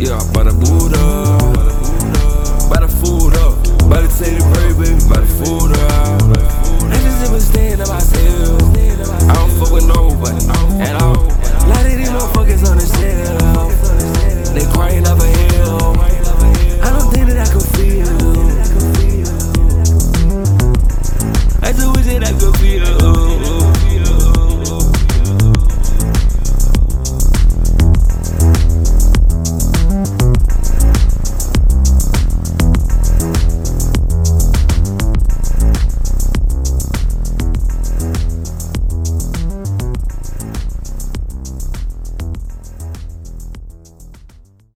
Yeah, by the boot up, by the food up, by the teddy bear, baby, by the food up. I just never stand to myself. I don't fuck with nobody at all. A lot of these motherfuckers on the shelf, they crying up a hill. I don't think that I can feel. I just wish that I could feel.